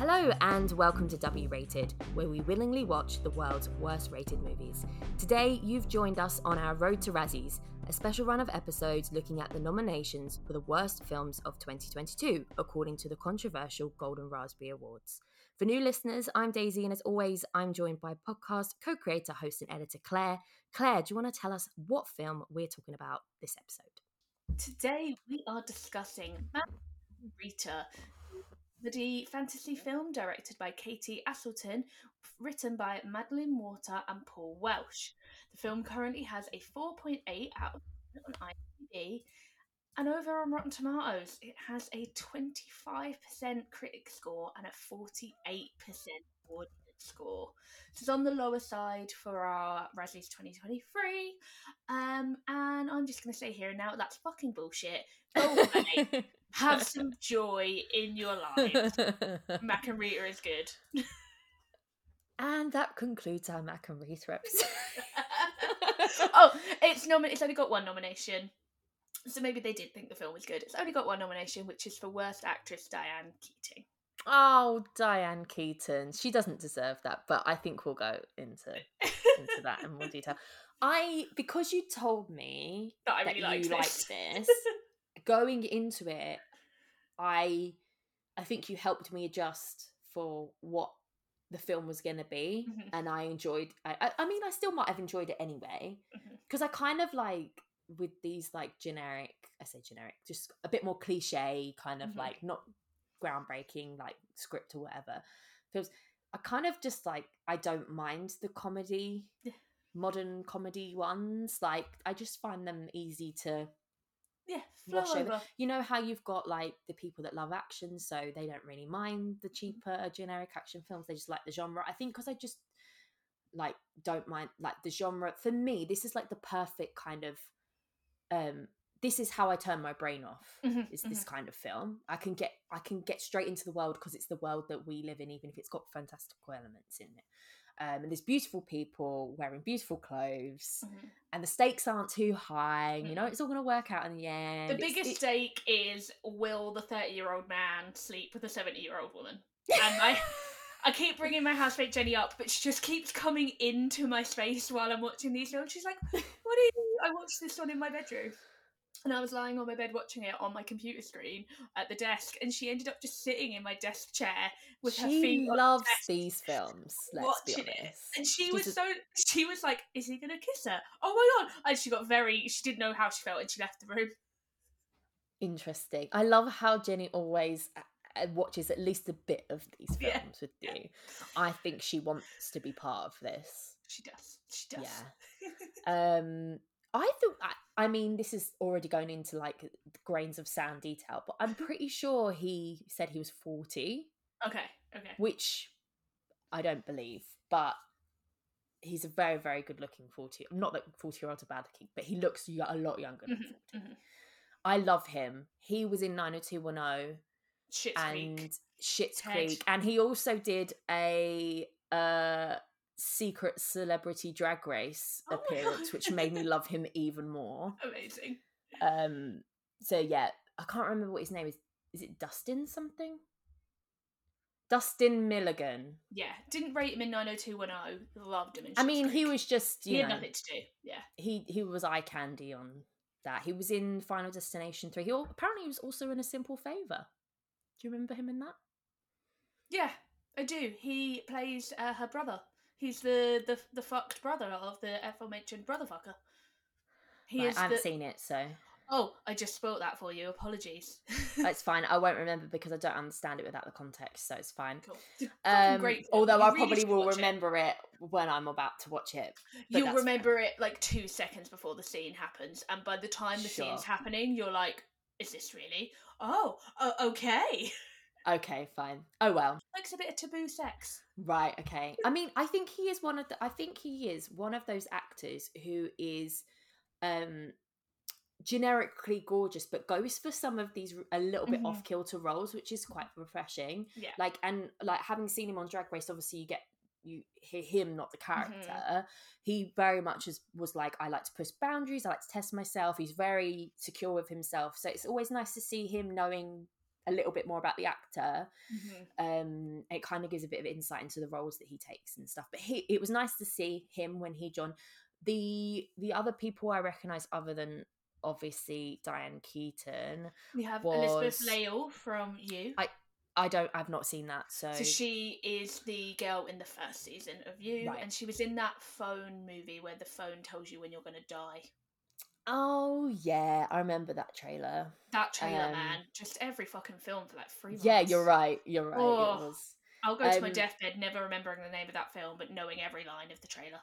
Hello and welcome to W Rated, where we willingly watch the world's worst rated movies. Today, you've joined us on our Road to Razzies, a special run of episodes looking at the nominations for the worst films of 2022, according to the controversial Golden Raspberry Awards. For new listeners, I'm Daisy, and as always, I'm joined by podcast co-creator, host, and editor Claire. Claire, do you want to tell us what film we're talking about this episode? Today we are discussing Rita, the fantasy film directed by Katie Aselton, written by Madeline Water and Paul Welsh. The film currently has a 4.8 out of 10 on IMDb, and over on Rotten Tomatoes, it has a 25% critic score and a 48% audience score. So it's on the lower side for our Razzies 2023. And I'm just going to say here and now, that's fucking bullshit. Go away. Have some joy in your lives. Mac and Rita is good. And that concludes our Mac and Rita episode. Oh, it's only got one nomination. So maybe they did think the film was good. It's only got one nomination, which is for Worst Actress Diane Keating. Oh, Diane Keaton. She doesn't deserve that, but I think we'll go into that in more detail. Because you told me that I really liked this, going into it, I think you helped me adjust for what the film was going to be, and I enjoyed. I mean, I still might have enjoyed it anyway, because I kind of like with these like generic. I say generic, just a bit more cliche, kind of like not groundbreaking like script or whatever films. I kind of just like I don't mind the comedy, modern comedy ones. Like I just find them easy to wash over. You know how you've got like the people that love action, so they don't really mind the cheaper generic action films. They just like the genre. I think because I just like don't mind like the genre. For me, this is like the perfect kind of this is how I turn my brain off. Is this kind of film? I can get straight into the world because it's the world that we live in, even if it's got fantastical elements in it. And there's beautiful people wearing beautiful clothes, and the stakes aren't too high. You know, it's all going to work out in the end. The biggest stake is, will the 30-year-old man sleep with a 70-year-old woman? And I keep bringing my housemate Jenny up, but she just keeps coming into my space while I'm watching these films. She's like, what do you do? I watched this one in my bedroom. And I was lying on my bed watching it on my computer screen at the desk, and she ended up just sitting in my desk chair with her feet on loves the desk, these films. Let's be honest. It. And she was like, "Is he gonna kiss her? Oh my god!" And she didn't know how she felt, and she left the room. Interesting. I love how Jenny always watches at least a bit of these films with you. I think she wants to be part of this. She does. Yeah. I mean, this is already going into like grains of sound detail, but I'm pretty sure he said he was 40. Okay. Which I don't believe, but he's a very, very good looking 40. Not that 40-year-olds are bad looking, but he looks a lot younger than 40. I love him. He was in 90210 and Schitt's Creek, and he also did a secret celebrity drag race appearance, which made me love him even more. Amazing. So yeah, I can't remember what his name is. Is it Dustin something? Dustin Milligan. Yeah, didn't rate him in 90210. Loved him in Schitt's I mean, Creek. he was just he had nothing to do. Yeah, he was eye candy on that. He was in Final Destination 3. Apparently he was also in A Simple Favor. Do you remember him in that? Yeah, I do. He plays her brother. He's the fucked brother of the aforementioned brother fucker. I haven't seen it, so. Oh, I just spoiled that for you. Apologies. It's fine. I won't remember because I don't understand it without the context, so it's fine. Cool. Great. Although I probably will remember it when I'm about to watch it. You'll remember it like 2 seconds before the scene happens, and by the time the scene's happening, you're like, "Is this really? Oh, okay." Okay, fine. Oh well. Likes a bit of taboo sex. Right, okay. I mean, I think he is one of those actors who is generically gorgeous, but goes for some of these a little bit off kilter roles, which is quite refreshing. Yeah. Like having seen him on Drag Race, obviously you hear him, not the character. He very much was like, I like to push boundaries, I like to test myself. He's very secure with himself, so it's always nice to see him knowing a little bit more about the actor. Mm-hmm. It kind of gives a bit of insight into the roles that he takes and stuff. But it was nice to see him when he joined. The other people I recognise other than obviously Diane Keaton We have Elizabeth was Lail from You. I've not seen that, so she is the girl in the first season of You, right. and she was in that phone movie where the phone tells you when you're going to die. Oh yeah, I remember that trailer. That trailer, man, just every fucking film for like 3 months. Yeah, you're right. It was. I'll go to my deathbed never remembering the name of that film, but knowing every line of the trailer.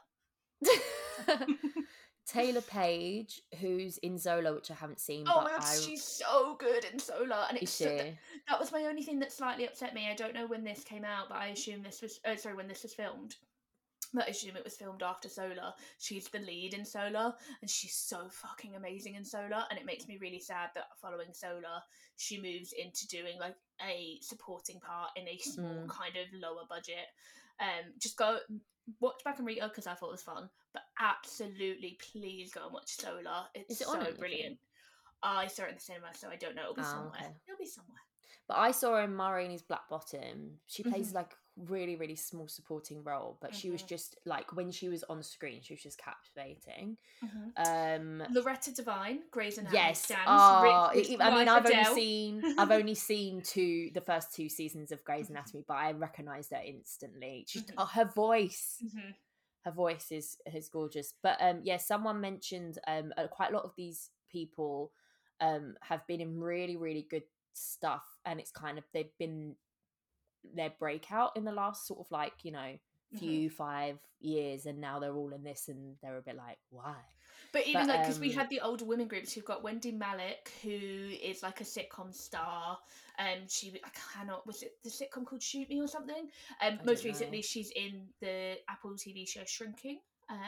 Taylor Page, who's in Zola, which I haven't seen. Oh my god, she's so good in Zola, and is she? That was my only thing that slightly upset me. I don't know when this came out, but I assume this was when this was filmed. But I assume it was filmed after Zola. She's the lead in Zola, and she's so fucking amazing in Zola, and it makes me really sad that following Zola, she moves into doing like a supporting part in a small kind of lower budget. Just go watch Back and Rita because I thought it was fun, but absolutely please go and watch Zola. It's so brilliant. I saw it in the cinema, so I don't know. It'll be somewhere. Okay. It'll be somewhere. But I saw her in Ma Rainey's Black Bottom. She plays like really, really small supporting role, but she was just like, when she was on screen, she was just captivating. Loretta Devine, Grey's Anatomy. Yes. I've only seen the first 2 seasons of Grey's Anatomy, but I recognised her instantly. Her voice. Her voice is gorgeous. But someone mentioned quite a lot of these people have been in really, really good stuff, and it's kind of they've been their breakout in the last sort of like, you know, few 5 years, and now they're all in this, and they're a bit like, why? But even like, because we had the older women groups, you've got Wendy Malick, who is like a sitcom star. Was it the sitcom called Shoot Me or something? Most recently, she's in the Apple TV show Shrinking.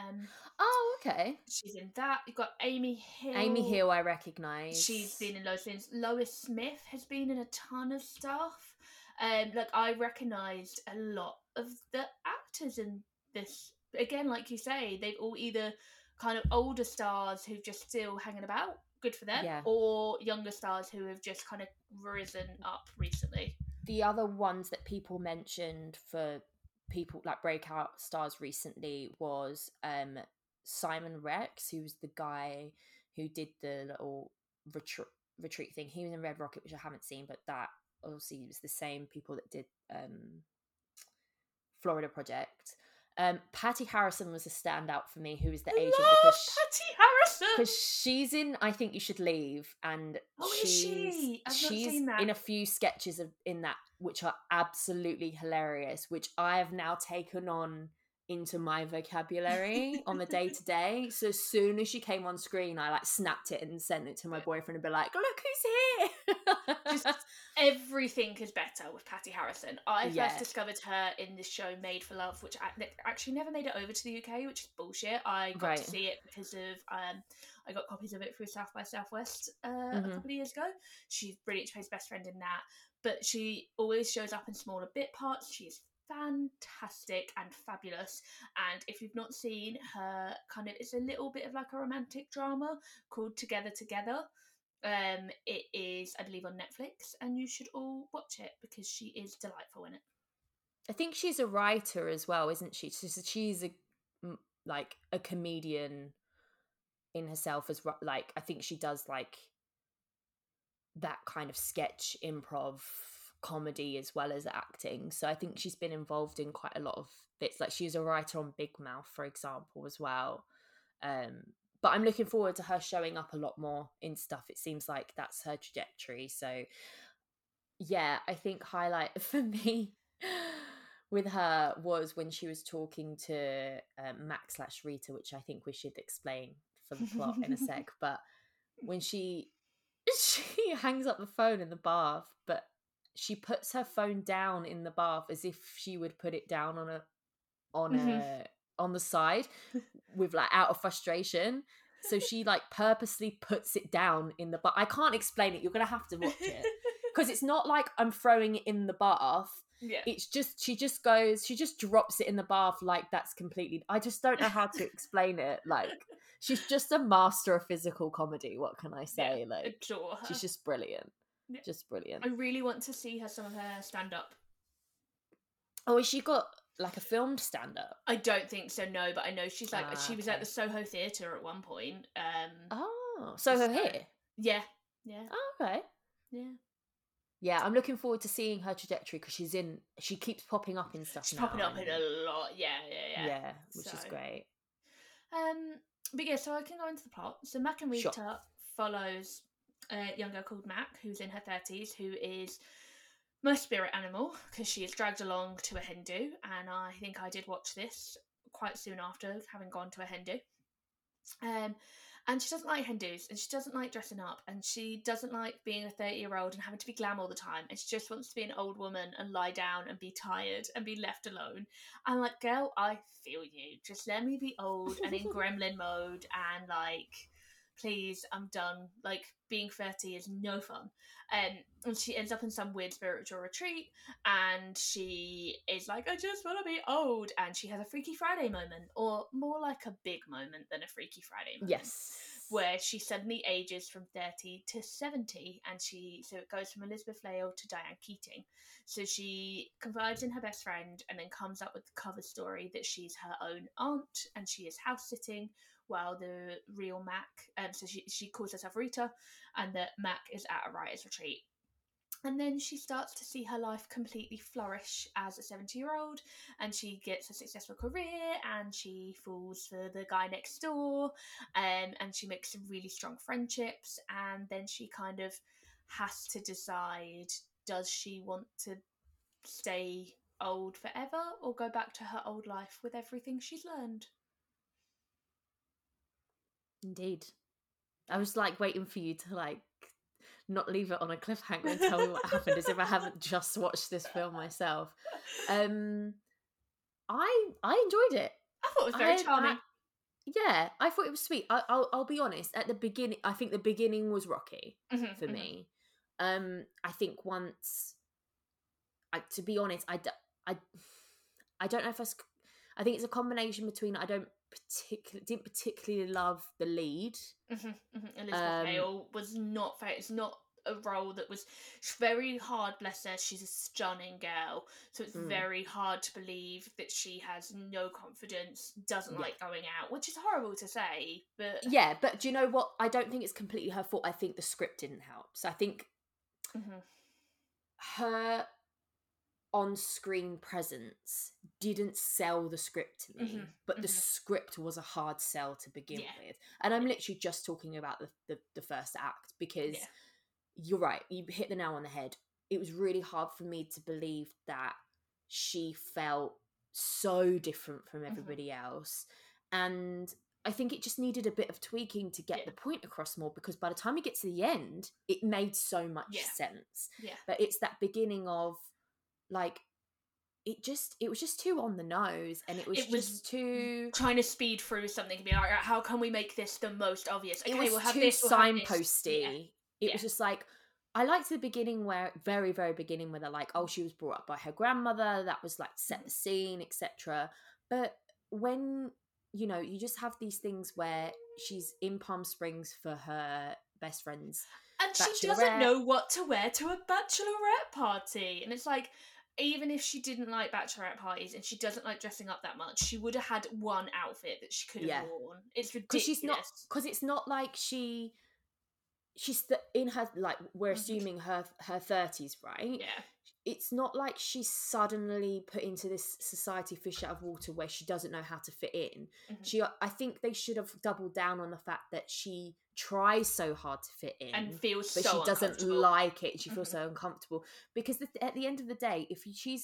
Okay. She's in that. You've got Amy Hill. Amy Hill, I recognise. She's been in loads of things. Lois Smith has been in a ton of stuff. I recognised a lot of the actors in this. Again, like you say, they've all either kind of older stars who've just still hanging about, good for them, or younger stars who have just kind of risen up recently. The other ones that people mentioned for people like breakout stars recently was Simon Rex, who was the guy who did the little retreat thing. He was in Red Rocket, which I haven't seen, but that obviously was the same people that did Florida Project. Patty Harrison was a standout for me, who was the agent. Patty Harrison, because she's in I Think You Should Leave, and she's I've not seen that. in a few sketches in that, which are absolutely hilarious, which I have now taken on into my vocabulary on the day-to-day. So as soon as she came on screen, I like snapped it and sent it to my boyfriend and be like, look who's here. Just everything is better with Patty Harrison. I first discovered her in this show Made for Love, which actually never made it over to the UK, which is bullshit. I got to see it because of I got copies of it through South by Southwest a couple of years ago. She's brilliant. She plays best friend in that, but she always shows up in smaller bit parts. She's fantastic and fabulous, and if you've not seen her, it's a little bit of like a romantic drama called Together. It is, I believe, on Netflix, and you should all watch it because she is delightful in it. I think she's a writer as well, isn't she? She's a comedian in herself as like, I think she does like that kind of sketch improv comedy as well as acting. So I think she's been involved in quite a lot of bits. Like she's a writer on Big Mouth, for example, as well. But I'm looking forward to her showing up a lot more in stuff. It seems like that's her trajectory. So yeah, I think highlight for me with her was when she was talking to Max/Rita, which I think we should explain for the plot in a sec. But when she hangs up the phone in the bath, but she puts her phone down in the bath as if she would put it down on the side with like out of frustration. So she like purposely puts it down in the bath. I can't explain it. You're gonna have to watch it because it's not like I'm throwing it in the bath. Yeah, it's just she just drops it in the bath like that's completely. I just don't know how to explain it. Like she's just a master of physical comedy. What can I say? Yeah, adore her. She's just brilliant. Just brilliant. I really want to see some of her stand up. Oh, has she got like a filmed stand up? I don't think so, no, but I know she's like she was at the Soho Theatre at one point. Soho here? Yeah. Yeah. Oh, okay. Yeah. Yeah, I'm looking forward to seeing her trajectory because she keeps popping up in stuff. She's now, popping up in a lot. Yeah. Yeah, which is great. But yeah, so I can go into the plot. So Mac and Rita follows a young girl called Mac, who's in her 30s, who is my spirit animal because she is dragged along to a Hindu, and I think I did watch this quite soon after having gone to a Hindu. And she doesn't like Hindus, and she doesn't like dressing up, and she doesn't like being a 30-year-old and having to be glam all the time, and she just wants to be an old woman and lie down and be tired and be left alone. I'm like, girl, I feel you. Just let me be old and in gremlin mode, and like, please, I'm done. Like, being 30 is no fun. And she ends up in some weird spiritual retreat, and she is like, I just want to be old. And she has a Freaky Friday moment, or more like a big moment than a Freaky Friday moment. Yes. Where she suddenly ages from 30 to 70, and so it goes from Elizabeth Lail to Diane Keating. So she confides in her best friend and then comes up with the cover story that she's her own aunt and she is house sitting while the real Mac, so she calls herself Rita, and that Mac is at a writer's retreat. And then she starts to see her life completely flourish as a 70-year-old, and she gets a successful career, and she falls for the guy next door, and she makes some really strong friendships, and then she kind of has to decide, does she want to stay old forever or go back to her old life with everything she's learned? Indeed. I was like waiting for you to like not leave it on a cliffhanger and tell me what happened as if I haven't just watched this film myself. I enjoyed it. I thought it was very charming. I thought it was sweet. I'll be honest. At the beginning, I think the beginning was rocky for me. I think once, to be honest, I don't know if I think it's a combination between didn't particularly love the lead. Elizabeth Lail was not fair. It's not a role that was very hard. Bless her, she's a stunning girl, so it's very hard to believe that she has no confidence, doesn't like going out, which is horrible to say. But do you know what? I don't think it's completely her fault. I think the script didn't help. So I think her on-screen presence didn't sell the script to me, but the script was a hard sell to begin with. And I'm literally just talking about the first act, because you're right, you hit the nail on the head. It was really hard for me to believe that she felt so different from everybody else, and I think it just needed a bit of tweaking to get the point across more, because by the time you get to the end, it made so much sense. But it's that beginning of like, it was just too on the nose, and it was just too trying to speed through something and be like, how can we make this the most obvious? Okay, we'll have this, signposty. It was just like, I liked the beginning, where very, very beginning, where they're like, oh, she was brought up by her grandmother, that was like set the scene, etc. But when you just have these things where she's in Palm Springs for her best friend's and she doesn't know what to wear to a bachelorette party, and it's like, even if she didn't like bachelorette parties and she doesn't like dressing up that much, she would have had one outfit that she could have worn. It's ridiculous. Because it's not like she's in her, like, we're assuming her 30s, right? Yeah. It's not like she's suddenly put into this society fish out of water where she doesn't know how to fit in. I think they should have doubled down on the fact that she tries so hard to fit in and feels but so she doesn't like it. She feels so uncomfortable, because at the end of the day, if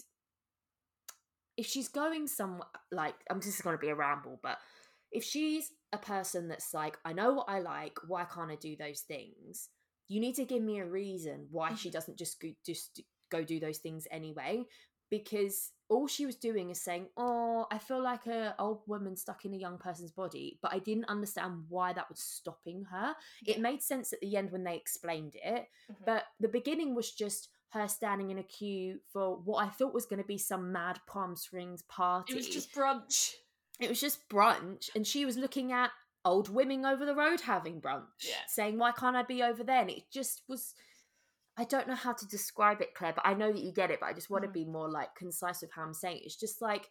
she's going somewhere, like, I'm just going to be a ramble, but if she's a person that's like, I know what I like, why can't I do those things? You need to give me a reason why she doesn't just go do those things anyway, because all she was doing is saying, oh, I feel like an old woman stuck in a young person's body, but I didn't understand why that was stopping her. It made sense at the end when they explained it, but the beginning was just her standing in a queue for what I thought was going to be some mad Palm Springs party. It was just brunch. And she was looking at old women over the road having brunch, saying, why can't I be over there? And it just was, I don't know how to describe it, Claire, but I know that you get it, but I just want to Mhm. be more like concise with how I'm saying it. It's just like,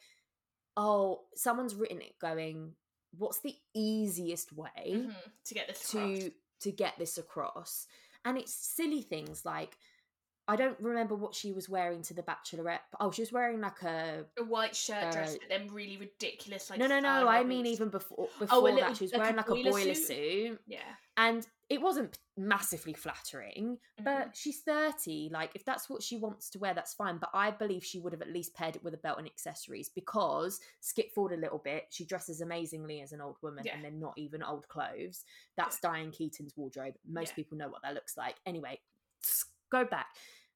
oh, someone's written it going, what's the easiest way To get this across. to get this across? And it's silly things like, I don't remember what she was wearing to the bachelorette. Oh, she was wearing like A white shirt dress, but then really ridiculous, like, no. thigh I mean, levels. even Oh, a before little, that, she was like a wearing like a boiler boiler suit? suit, Yeah. and it wasn't massively flattering. But Mhm. she's 30. Like, if that's what she wants to wear, that's fine. But I believe she would have at least paired it with a belt and accessories, because skip forward a little bit, she dresses amazingly as an old woman, Yeah. and they're not even old clothes. That's Diane Keaton's wardrobe. Most Yeah. people know what that looks like. Anyway, go back.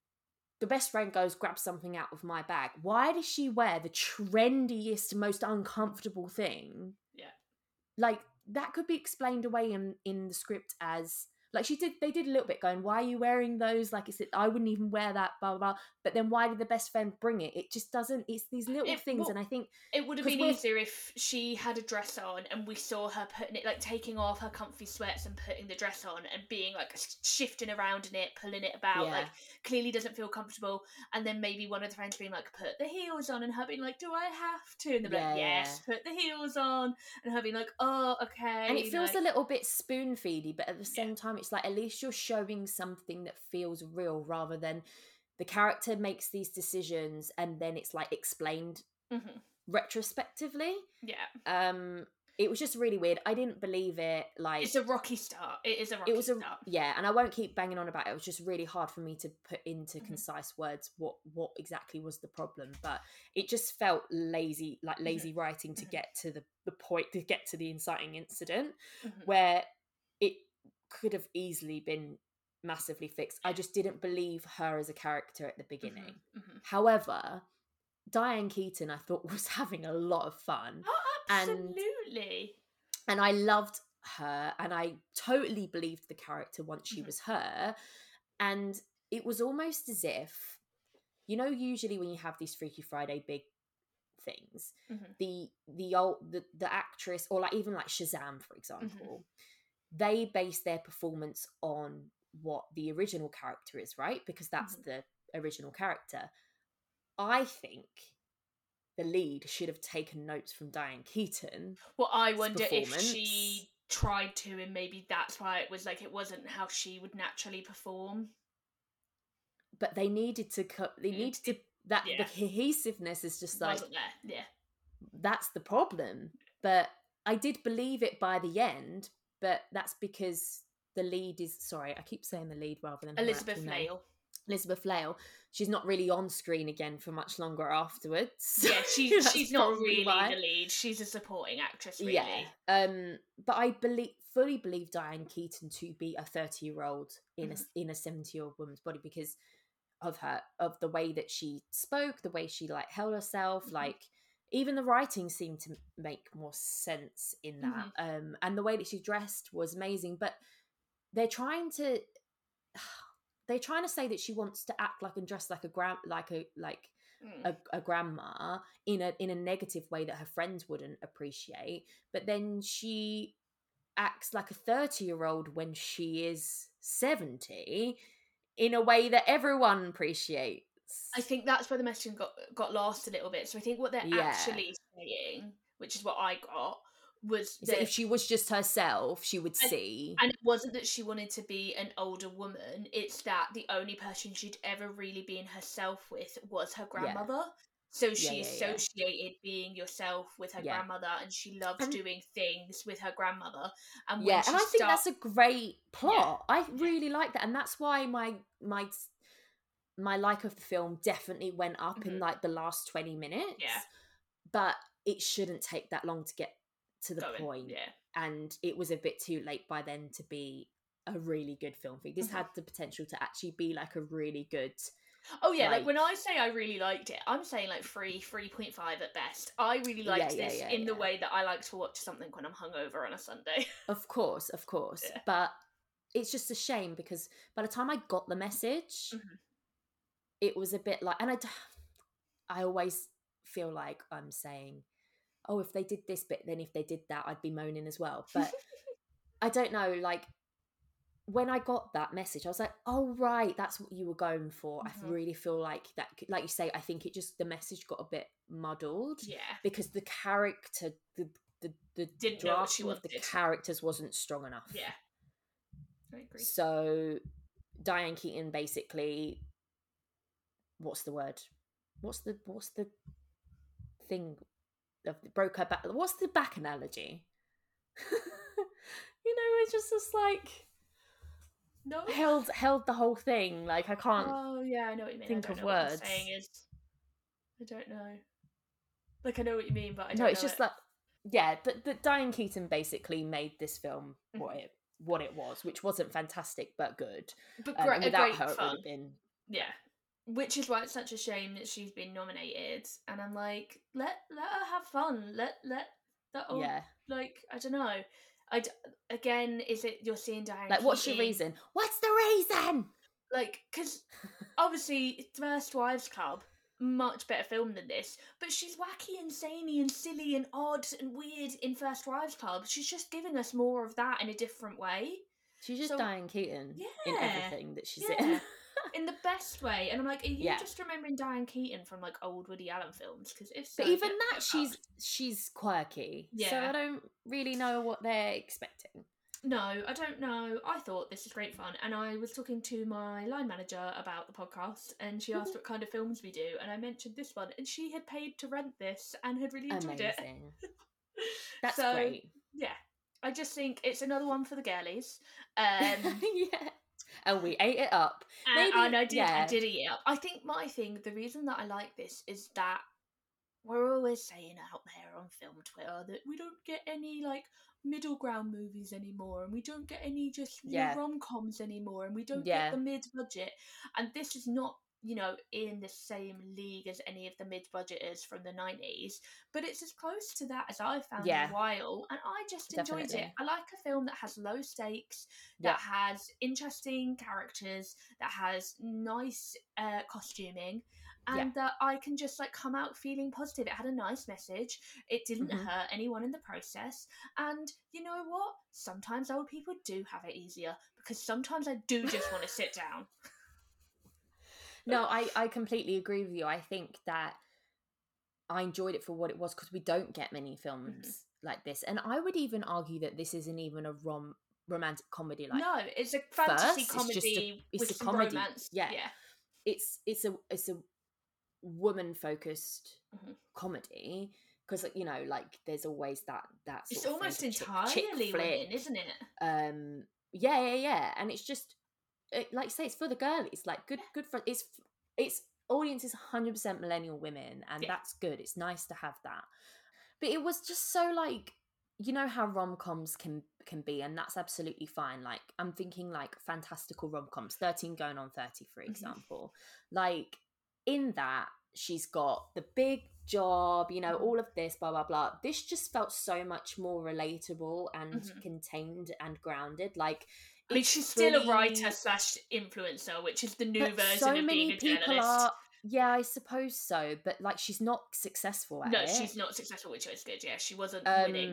The best friend goes, grab something out of my bag. Why does she wear the trendiest, most uncomfortable thing? Yeah. Like, that could be explained away in the script as, like, they did a little bit going, why are you wearing those? Like, it's, I wouldn't even wear that, blah, blah, blah. But then why did the best friend bring it? It just doesn't, it's these little things. And I think it would have 'cause been we're easier if she had a dress on and we saw her putting it, like, taking off her comfy sweats and putting the dress on and being like shifting around in it, pulling it about, Yeah. like, clearly doesn't feel comfortable. And then maybe one of the friends being like, put the heels on, and her being like, do I have to? And they're like, yes, put the heels on. And her being like, oh, okay. And it feels like, a little bit spoon feedy, but at the Yeah. same time, it's like, at least you're showing something that feels real, rather than the character makes these decisions and then it's like explained Mhm. retrospectively. Yeah. It was just really weird. I didn't believe it. Like, It's a rocky start. It is a rocky start. yeah, and I won't keep banging on about it. It was just really hard for me to put into Mhm. concise words what exactly was the problem. But it just felt lazy, like lazy writing to get to the point, to get to the inciting incident, Mhm. where it could have easily been massively fixed. I just didn't believe her as a character at the beginning. However, Diane Keaton, I thought, was having a lot of fun. Oh, absolutely. And I loved her, and I totally believed the character once she was her. And it was almost as if, you know, usually when you have these Freaky Friday big things, the actress, or like even like Shazam, for example, they base their performance on what the original character is, right? Because that's the original character. I think the lead should have taken notes from Diane Keaton. Well, I wonder if she tried to, and maybe that's why it was like, it wasn't how she would naturally perform. But they needed to the cohesiveness is just like, wasn't there. Yeah, that's the problem. But I did believe it by the end, but that's because the lead is, sorry, I keep saying the lead rather than Elizabeth Lail. Elizabeth Lail. She's not really on screen again for much longer afterwards. Yeah, she's not really the lead. She's a supporting actress, really. Yeah. But I fully believe Diane Keaton to be a 30-year-old in a 70-year-old woman's body, because of the way that she spoke, the way she like held herself, like even the writing seemed to make more sense in that. And the way that she dressed was amazing. But they're trying to say that she wants to act like and dress like a grandma in a negative way that her friends wouldn't appreciate. But then she acts like a 30-year-old when she is 70 in a way that everyone appreciates. I think that's where the messaging got lost a little bit. So I think what they're actually saying, which is what I got, was that if she was just herself, she would see. And it wasn't that she wanted to be an older woman. It's that the only person she'd ever really been herself with was her grandmother. Yeah. So she associated being yourself with her grandmother, and she loved doing things with her grandmother. And when and I think that's a great plot. I really like that, and that's why my like of the film definitely went up in like the last 20 minutes. Yeah, but it shouldn't take that long to get to the point. Yeah, and it was a bit too late by then to be a really good film. This had the potential to actually be like a really good. Oh yeah, like when I say I really liked it, I'm saying like 3.5 at best. I really liked this in the way that I like to watch something when I'm hungover on a Sunday. Of course. Yeah. But it's just a shame because by the time I got the message, it was a bit like, and I always feel like I'm saying, oh, if they did this bit, then if they did that, I'd be moaning as well. But I don't know, like, when I got that message, I was like, oh, right, that's what you were going for. I really feel like that, like you say, I think the message got a bit muddled. Yeah. Because the character, the drafting of the characters wasn't strong enough. Yeah. I agree. So Diane Keaton basically, what's the word? What's the thing of broke her back? What's the back analogy? It's just like no held the whole thing. Like I can't. Oh yeah, I know what you mean. Think I don't of know words. What the saying is. I don't know. Like I know what you mean, but I don't. No, it's just like that Diane Keaton basically made this film what it was, which wasn't fantastic but good. But and without great her, fun. it would have been. Yeah. Which is why it's such a shame that she's been nominated, and I'm like, let her have fun. Let that old, like I don't know. Again, is it you're seeing Diane? Like, what's your reason? What's the reason? Like, because obviously, First Wives Club, much better film than this, but she's wacky and zany and silly and odd and weird in First Wives Club. She's just giving us more of that in a different way. She's just Diane Keaton in everything that she's in. In the best way. And I'm like, are you just remembering Diane Keaton from like old Woody Allen films? Because if so, but even that, she's quirky. Yeah. So I don't really know what they're expecting. No, I don't know. I thought this was great fun, and I was talking to my line manager about the podcast, and she asked what kind of films we do, and I mentioned this one, and she had paid to rent this and had really enjoyed it. That's great. Yeah, I just think it's another one for the girlies. And we ate it up. Maybe, and I did eat it up. I think the reason that I like this is that we're always saying out there on film Twitter that we don't get any like middle ground movies anymore, and we don't get any just rom-coms anymore, and we don't get the mid-budget, and this is not in the same league as any of the mid-budgeters from the 90s, but it's as close to that as I've found in a while, and I just enjoyed it. I like a film that has low stakes, that has interesting characters, that has nice costuming, and that I can just like come out feeling positive. It had a nice message. It didn't hurt anyone in the process. And you know what? Sometimes old people do have it easier, because sometimes I do just want to sit down. No, I completely agree with you. I think that I enjoyed it for what it was, because we don't get many films like this. And I would even argue that this isn't even a romantic comedy. Like, no, it's a fantasy comedy with some comedy. Romance. Yeah. It's a woman-focused comedy, because like there's always that sort it's of almost entirely women, isn't it? And it's just like you say, it's for the girlies. Like good for its audience is 100% millennial women, and that's good. It's nice to have that. But it was just so like, how rom-coms can be, and that's absolutely fine. Like I'm thinking like fantastical rom-coms, 13 going on 30, for example. Like in that, she's got the big job, all of this, blah, blah, blah. This just felt so much more relatable and contained and grounded. Like, I mean, she's still a writer / influencer, which is the new version of being a journalist. Yeah, I suppose so. But like, she's not successful at it. No, she's not successful, which is good. Yeah, she wasn't winning.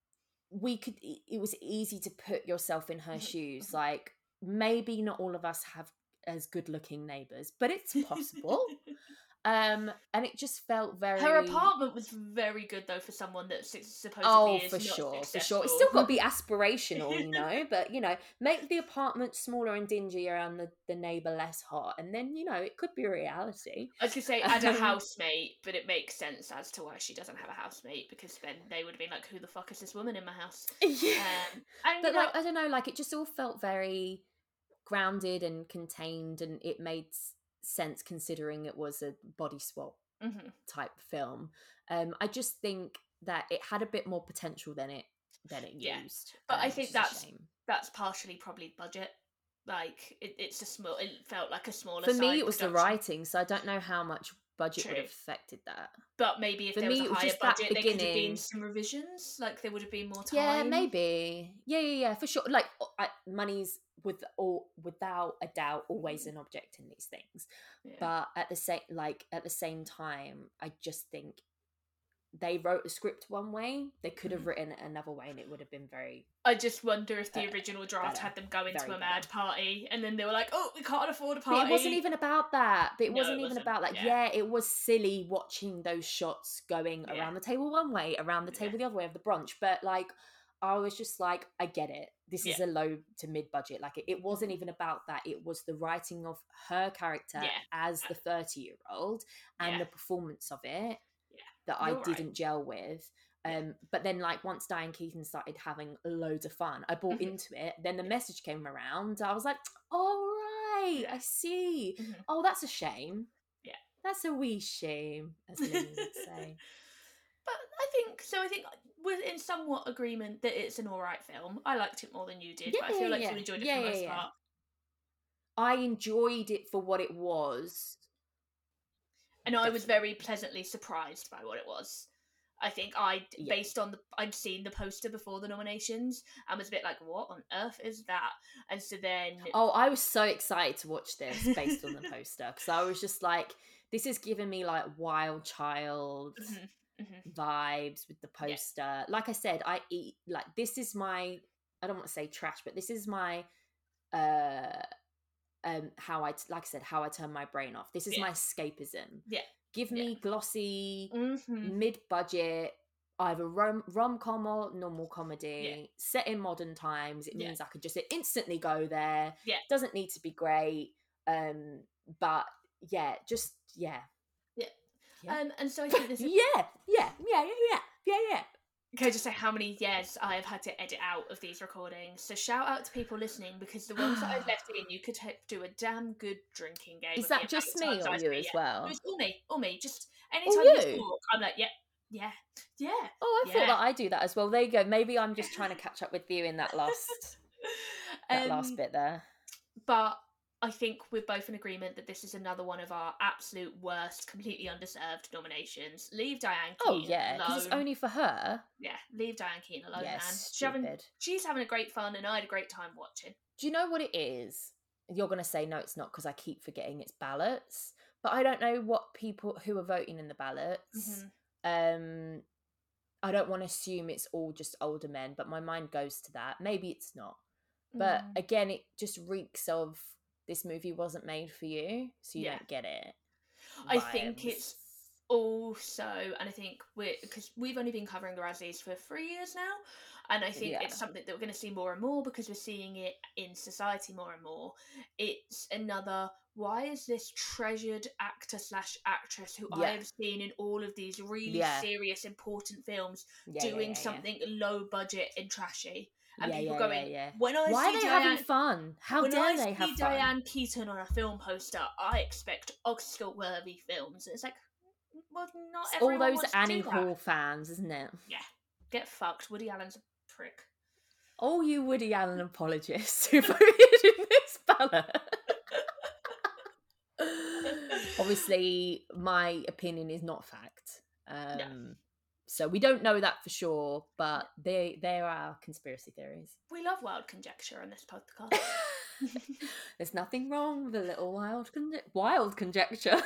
It was easy to put yourself in her shoes. Like, maybe not all of us have as good looking neighbours, but it's possible. And it just felt very. Her apartment was very good though for someone that supposedly is for not sure. It's still got to be aspirational, but make the apartment smaller and dingier and the neighbour less hot, and then it could be a reality. I was gonna say add a housemate, but it makes sense as to why she doesn't have a housemate, because then they would have been like, "Who the fuck is this woman in my house?" But like I don't know, like it just all felt very grounded and contained, and it made sense considering it was a body swap type film. I just think that it had a bit more potential than it used. But I think that's partially probably budget. Like it felt like a smaller. For me, it was production. The writing, so I don't know how much budget would have affected that. But maybe if there was a higher budget, there could have been some revisions. Like there would have been more time. Yeah, maybe. Yeah, for sure. Like money's without a doubt always an object in these things. Yeah. But at the same time, I just think they wrote the script one way, they could have written it another way, and it would have been very. I just wonder if the original draft had them going to a mad party, and then they were like, "Oh, we can't afford a party." But it wasn't even about that. It wasn't. Yeah, it was silly watching those shots going around the table one way, around the table the other way of the brunch. But like, I was just like, I get it. This is a low to mid budget. Like, it wasn't even about that. It was the writing of her character as the 30-year-old and the performance of it that I didn't gel with. But then, like, once Diane Keaton started having loads of fun, I bought into it. Then the message came around. I was like, all right, I see. Oh, that's a shame. Yeah. That's a wee shame, as Lynn would say. But I think we're in somewhat agreement that it's an all right film. I liked it more than you did, but I feel like you enjoyed it for the most part. I enjoyed it for what it was. And I was very pleasantly surprised by what it was. I think based on I'd seen the poster before the nominations and was a bit like, what on earth is that? And so then... Oh, I was so excited to watch this based on the poster, because I was just like, this is giving me like Wild Child vibes with the poster. Like I said, this is my, I don't want to say trash, but this is my how I turn my brain off. This is my escapism. Give me glossy, mid-budget, either rom-com or normal comedy, set in modern times. It means I could just instantly go there. Doesn't need to be great, but just and so I think this is... yeah. Can I just say how many years I have had to edit out of these recordings? So shout out to people listening, because the ones that I've left in, you could do a damn good drinking game. Is that just me or you as well? It's all me. Just anytime you talk, I'm like, yeah. Oh, I thought that I do that as well. There you go. Maybe I'm just trying to catch up with you in that last last bit there. But I think we're both in agreement that this is another one of our absolute worst, completely undeserved nominations. Leave Diane Keaton alone. Oh, yeah, because it's only for her. Yeah, leave Diane Keaton alone, man. Stupid. She's having a great fun, and I had a great time watching. Do you know what it is? You're going to say, no, it's not, because I keep forgetting it's ballots. But I don't know what people who are voting in the ballots. I don't want to assume it's all just older men, but my mind goes to that. Maybe it's not. But again, it just reeks of... this movie wasn't made for you, so you don't get it. I think it's also, and I think because we've only been covering the Razzies for 3 years now, and I think it's something that we're going to see more and more, because we're seeing it in society more and more. It's another, why is this treasured actor/actress who I have seen in all of these really serious, important films doing something low budget and trashy? And people going, why are they having fun? How dare they have fun? When I see Diane Keaton on a film poster, I expect Oscar-worthy films. It's like, well, not everyone all those wants Annie to do Hall that. fans, isn't it? Yeah. Get fucked. Woody Allen's a prick. All you Woody Allen apologists who voted in this ballot. Obviously, my opinion is not fact. So we don't know that for sure, but there are conspiracy theories. We love wild conjecture on this podcast. There's nothing wrong with a little wild conjecture.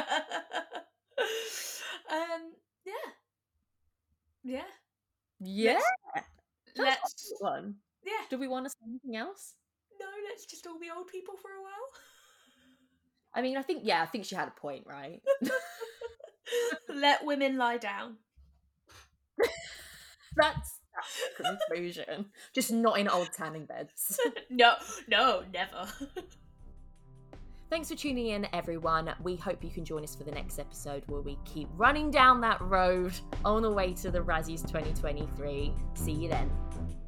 Yeah. Let's one. Yeah. Do we want to say anything else? No, let's just all be old people for a while. I mean, I think she had a point, right? Let women lie down. That's the conclusion. Just not in old tanning beds. No, never. Thanks for tuning in, everyone. We hope you can join us for the next episode, where we keep running down that road on the way to the Razzies 2023. See you then.